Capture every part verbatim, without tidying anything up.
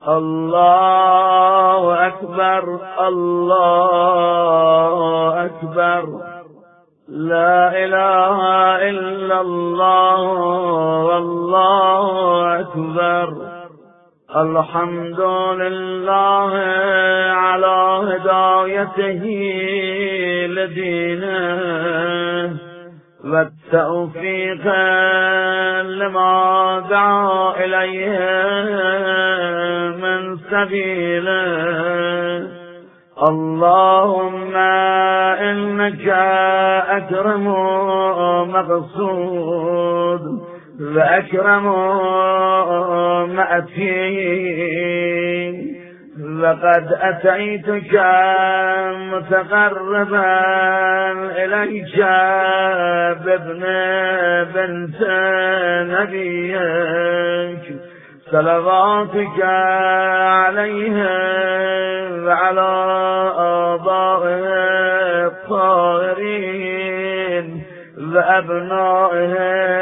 الله أكبر الله أكبر لا إله إلا الله والله أكبر الحمد لله على هدايته لدينه والتوفيق لما دعا إليه من سبيله اللهم إنك أكرم مقصود وأكرم مأتين لقد أتيتك متقربا إليك بابن بنت نبيك صلواتك عليه وعلى آبائه الطاهرين وأبنائه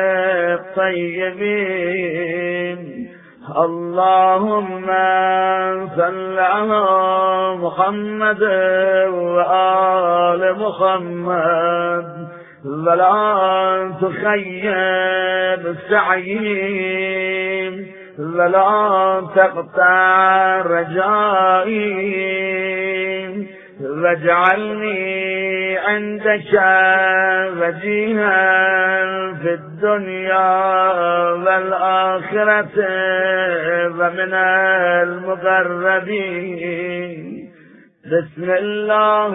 الطيبين اللهم صل على محمد وآل محمد ولا تخيب سعيهم ولا تقطع رجائي واجعلني عندك وجيها في الدنيا والآخرة ومن المقربين بسم الله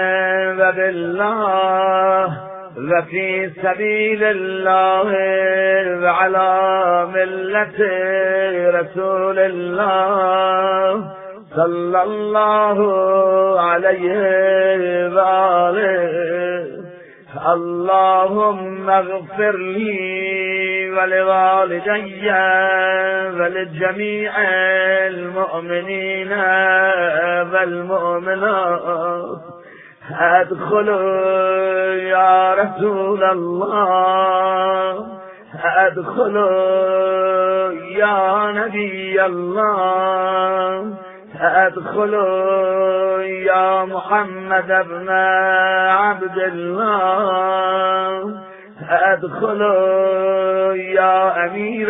وبالله وفي سبيل الله وعلى ملة رسول الله صلى الله عليه وآله اللهم اغفر لي ولوالدي ولجميع المؤمنين والمؤمنات ادخلوا يا رسول الله ادخلوا يا نبي الله ادخلوا يا محمد بن عبد الله ادخلوا يا امير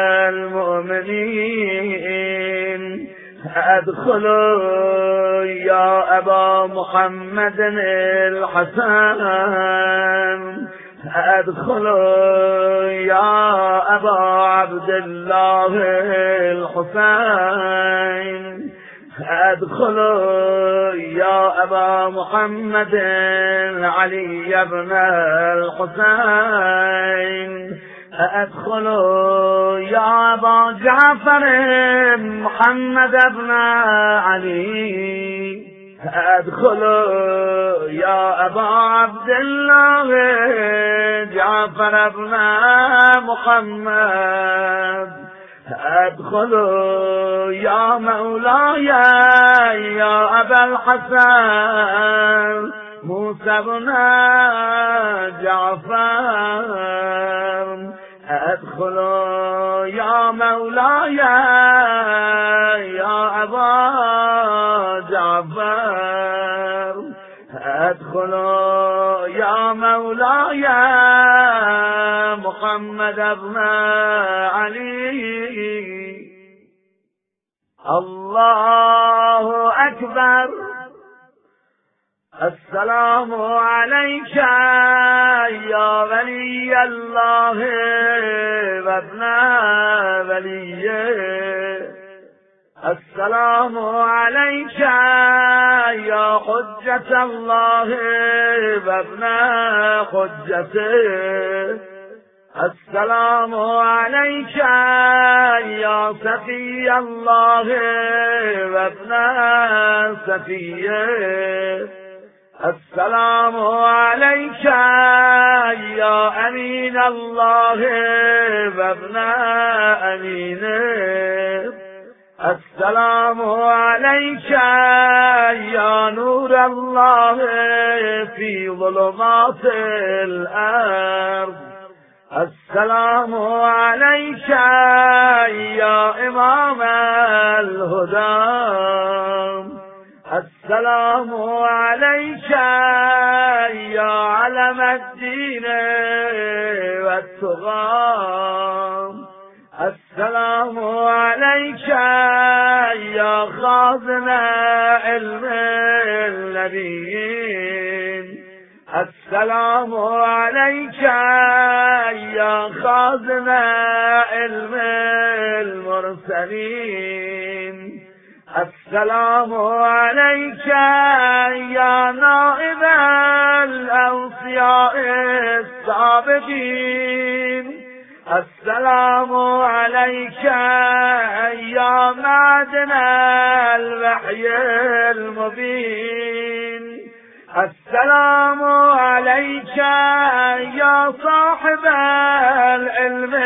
المؤمنين ادخلوا يا ابا محمد الحسن ادخلوا يا ابا عبد الله الحسين ادخلوا يا ابا محمد علي بن الحسين ادخلوا يا ابا جعفر محمد بن علي ادخلوا يا ابا عبد الله جعفر بن محمد ادخلوا يا مولاي يا ابا الحسن موسى بن جعفر ادخلوا يا مولاي يا ابا جعفر ادخلوا يا مولاي محمد بن علي الله أكبر السلام عليك يا ولي الله وابن وليه السلام عليك يا حجة الله وابن حجته السلام عليك يا صفي الله وابن صفيه السلام عليك يا أمين الله وابن أمينه السلام عليك يا نور الله في ظلمات الأرض السلام عليك يا إمام الهدى، السلام عليك يا علم الدين والتقى، السلام عليك يا خازن علم النبيين، السلام عليك يا خازن علم المرسلين، السلام عليك يا نائب الأوصياء السابقين، السلام عليك يا معدن الوحي المبين، السلام عليك يا صاحب العلم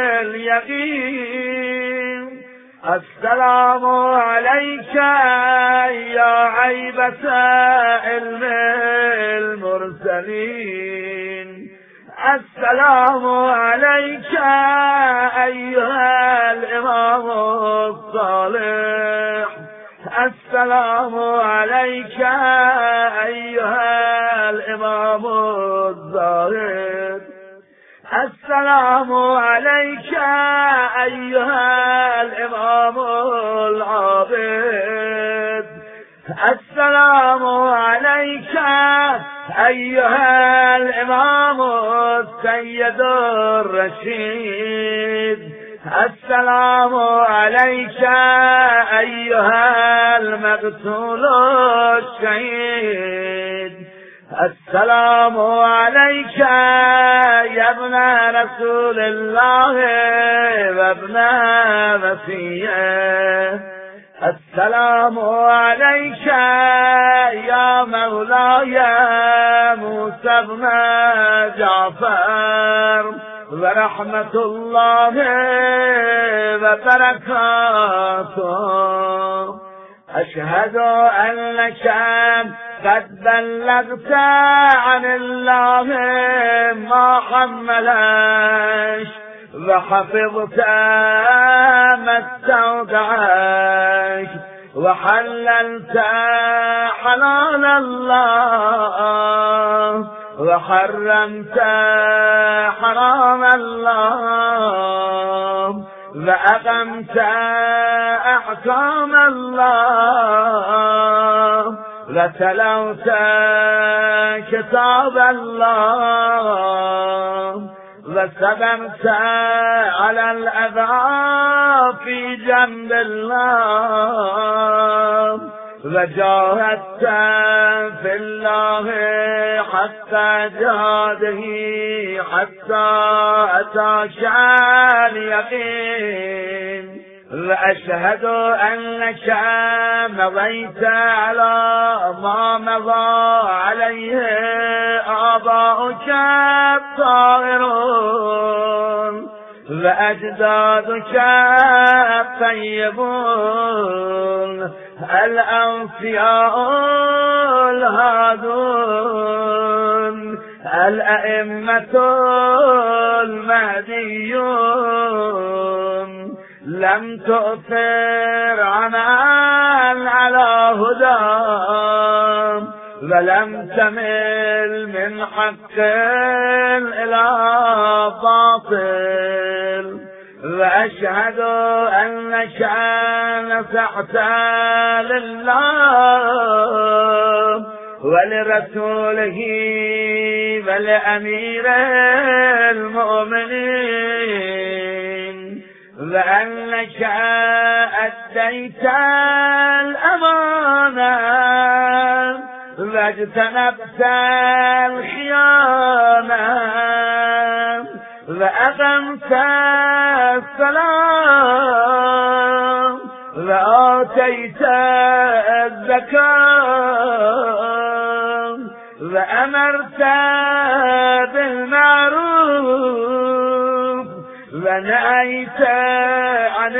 اليقين، السلام عليك يا عيبة علم المرسلين، السلام عليك أيها الإمام الصالح، السلام عليك أيها الإمام الزاهد، السلام عليك أيها الإمام العابد، السلام عليك أيها الإمام السيد الرشيد، السلام عليك أيها المقتول الشهيد، السلام عليك يا ابن رسول الله وابن مسيحه، السلام عليك يا مولاي موسى بن جعفر ورحمة الله وبركاته، أشهد أنك قد بلغت عن الله ما حملش وحفظت ما استودعك وحللت حلال الله وحرمت حرام الله وأقمت أحكام الله وتلوت كتاب الله وصبرت على الأذى في جنب الله وجاهدت في الله حتى جهاده حتى أتاك اليقين، وأشهد أنك مضيت على ما مضى عليه آباؤك الطاهرون وأجدادك الطيبون الأنبياء الهادون الأئمة المهديون، لم تؤثر عمل على هدى ولم تمل من حق إلى باطل، وأشهد أنك نصحت لله ولرسوله ولأمير المؤمنين، وأنك أديت الأمانة واجتنبت الخيانة وأقمت الصلاة وآتيت الزكاة وأمرت بالمعروف ونهيت عن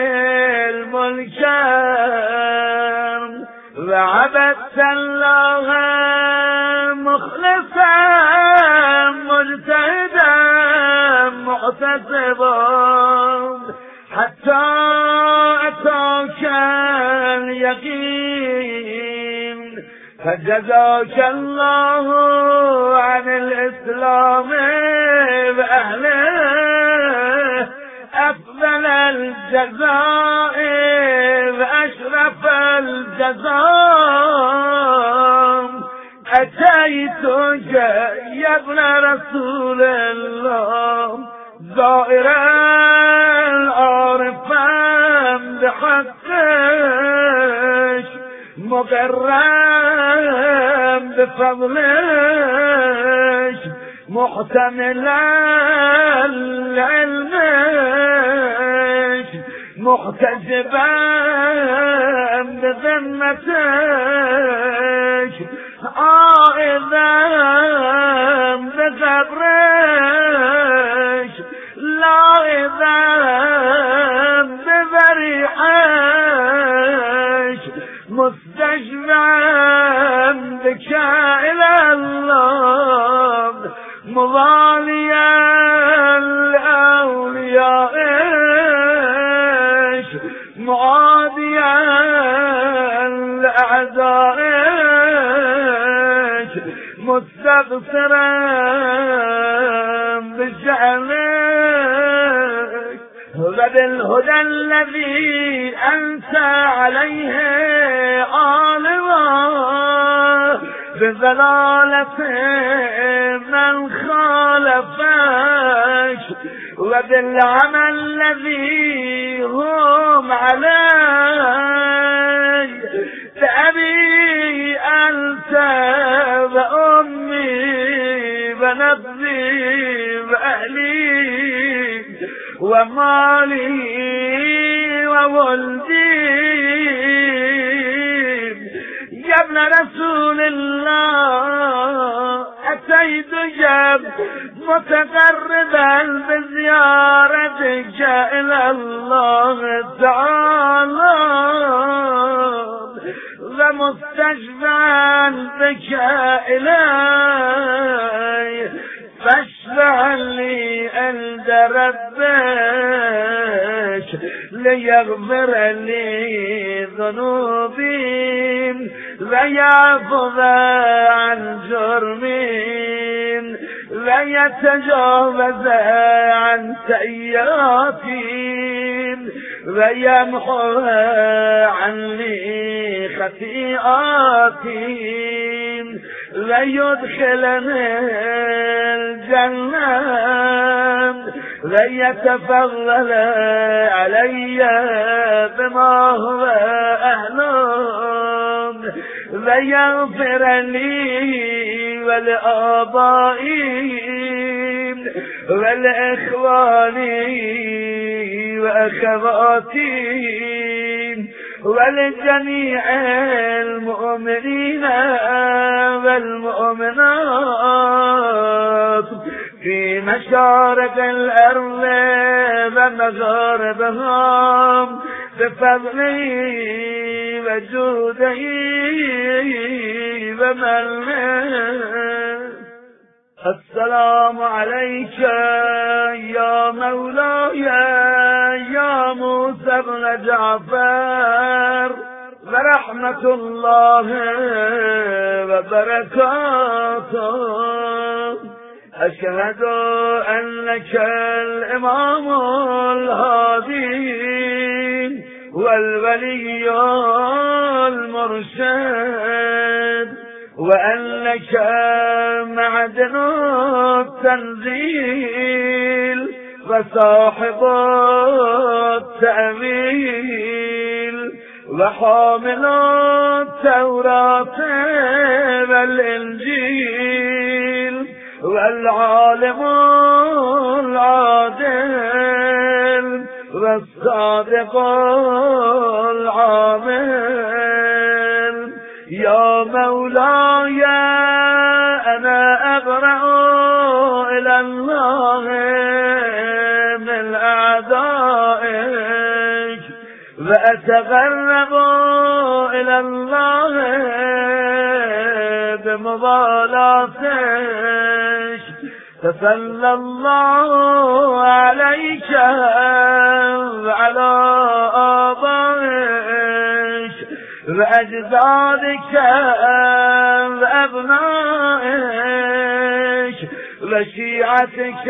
المنكر وعبدت الله مخلصا مجتهدا زبان حتى أتاك اليقين فجزاك الله عن الإسلام وأهله أفضل الجزاء وأشرف الجزاء. أتيتك يا ابن رسول الله زائرا عارفا بحقك مقرا بفضلك محتملا لعلمك محتجبا بذمتك عائذا بصبرك لاعذا بذريحك مستشفعا بك إلى الله مضاليا لأوليائك معاديا لأعدائك مستبصرا بشأنك وبالهدى الذي أنت عليه عالما بضلالة من خالفك وبالعمل الذي هم عليه بأبي أنت وأمي ونفسي وأهلي ومالي وولدي يا ابن رسول الله أتيتك متقربا بزيارتك إلى الله تعالى ومستشفعا بك إلي فاشفع لي عند ربك ليغفر لي ذنوبي ويعفو عن جرمي ويتجاوز عن سيئاتي ويمحو عني خطيئاتي ويدخلني الجنة ويتفضل علي بما هو أهله ويغفر لي ولآبائي ولإخواني وأخواتي ولجميع المؤمنين والمؤمنات في مشارق الأرض ومغاربها بفضله وجوده ومنه. السلام عليك يا مولاي يا موسى بن جعفر ورحمة الله وبركاته. أشهد أنك الإمام الهادي والولي المرشد وأنك معدن التنزيل وصاحب التأويل وحامل التوراة والإنجيل والعالم العادل والصادق العامل. يا مولاي أنا أبرأ إلى الله من أعدائك وأتقرب إلى الله بمضالاتك فصلى الله عليك وعلى آبائك وأجدادك وأبنائك وشيعتك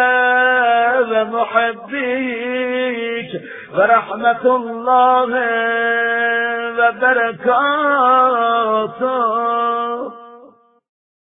ومحبيك ورحمة الله وبركاته.